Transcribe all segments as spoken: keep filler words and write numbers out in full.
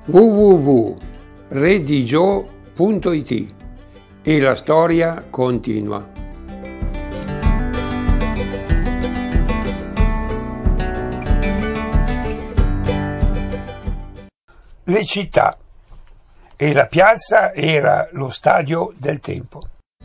w w w punto redigio punto it e la storia continua. Le città e la piazza era lo stadio del tempo.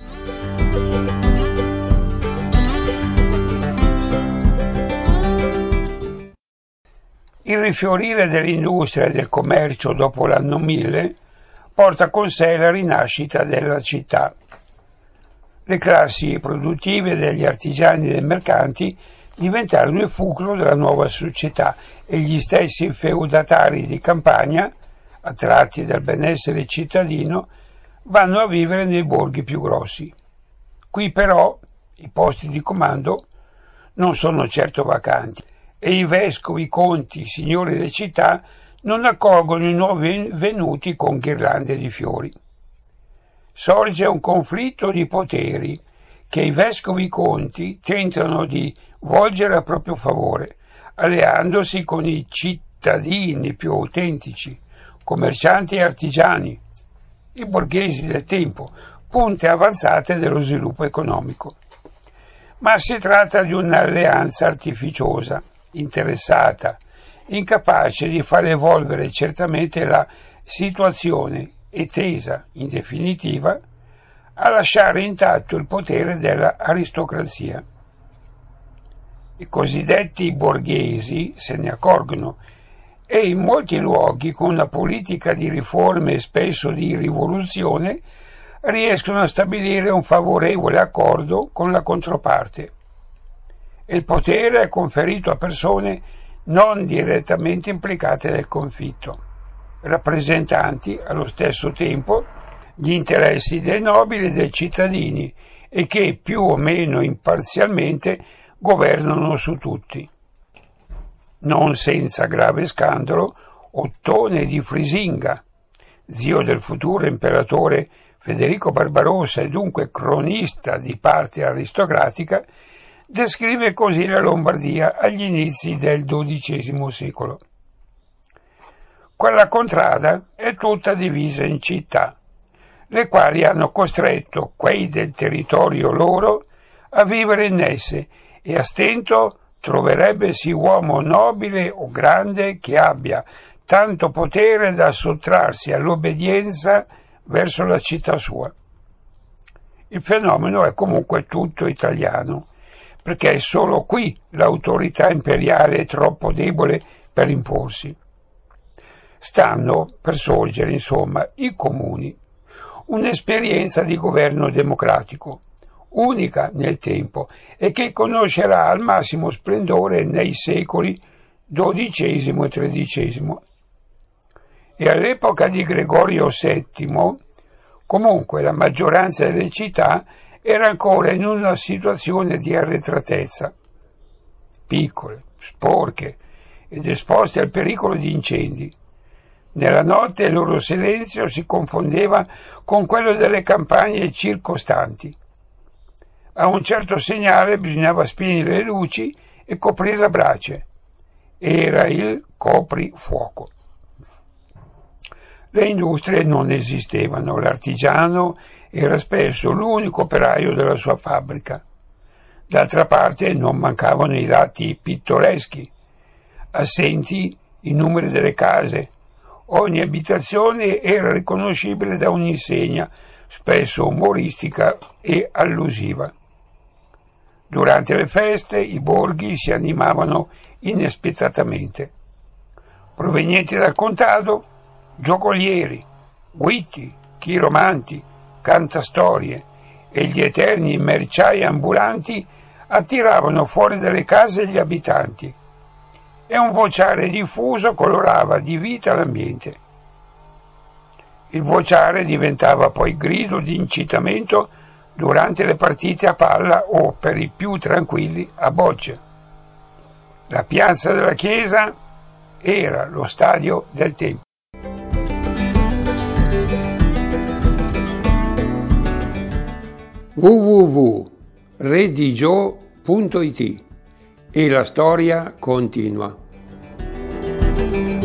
Il rifiorire dell'industria e del commercio dopo l'anno mille porta con sé la rinascita della città. Le classi produttive degli artigiani e dei mercanti diventarono il fulcro della nuova società e gli stessi feudatari di campagna, attratti dal benessere cittadino, vanno a vivere nei borghi più grossi. Qui però i posti di comando non sono certo vacanti e i vescovi, conti, i signori delle città non accolgono i nuovi venuti con ghirlande di fiori. Sorge un conflitto di poteri che i vescovi conti tentano di volgere a proprio favore, alleandosi con i cittadini più autentici, commercianti e artigiani, i borghesi del tempo, punte avanzate dello sviluppo economico. Ma si tratta di un'alleanza artificiosa, interessata, incapace di far evolvere certamente la situazione e tesa, in definitiva, a lasciare intatto il potere dell'aristocrazia. I cosiddetti borghesi se ne accorgono e in molti luoghi, con una politica di riforme e spesso di rivoluzione, riescono a stabilire un favorevole accordo con la controparte. E il potere è conferito a persone non direttamente implicate nel conflitto, rappresentanti allo stesso tempo gli interessi dei nobili e dei cittadini e che più o meno imparzialmente governano su tutti. Non senza grave scandalo, Ottone di Frisinga, zio del futuro imperatore Federico Barbarossa e dunque cronista di parte aristocratica, descrive così la Lombardia agli inizi del dodicesimo secolo. Quella contrada è tutta divisa in città, le quali hanno costretto quei del territorio loro a vivere in esse, e a stento troverebbesi uomo nobile o grande che abbia tanto potere da sottrarsi all'obbedienza verso la città sua. Il fenomeno è comunque tutto italiano, perché solo qui l'autorità imperiale è troppo debole per imporsi. Stanno per sorgere, insomma, i comuni, un'esperienza di governo democratico, unica nel tempo e che conoscerà al massimo splendore nei secoli dodicesimo e tredicesimo. E all'epoca di Gregorio settimo, comunque la maggioranza delle città era ancora in una situazione di arretratezza, piccole, sporche ed esposte al pericolo di incendi. Nella notte il loro silenzio si confondeva con quello delle campagne circostanti. A un certo segnale bisognava spegnere le luci e coprire la brace. Era il coprifuoco. Le industrie non esistevano, l'artigiano era spesso l'unico operaio della sua fabbrica. D'altra parte non mancavano i lati pittoreschi, assenti i numeri delle case. Ogni abitazione era riconoscibile da un'insegna, spesso umoristica e allusiva. Durante le feste i borghi si animavano inaspettatamente. Provenienti dal contado, giocolieri, guitti, chiromanti, cantastorie e gli eterni merciai ambulanti attiravano fuori dalle case gli abitanti, e un vociare diffuso colorava di vita l'ambiente. Il vociare diventava poi grido di incitamento durante le partite a palla o, per i più tranquilli, a bocce. La piazza della chiesa era lo stadio del tempo. w w w punto redigio punto it e la storia continua.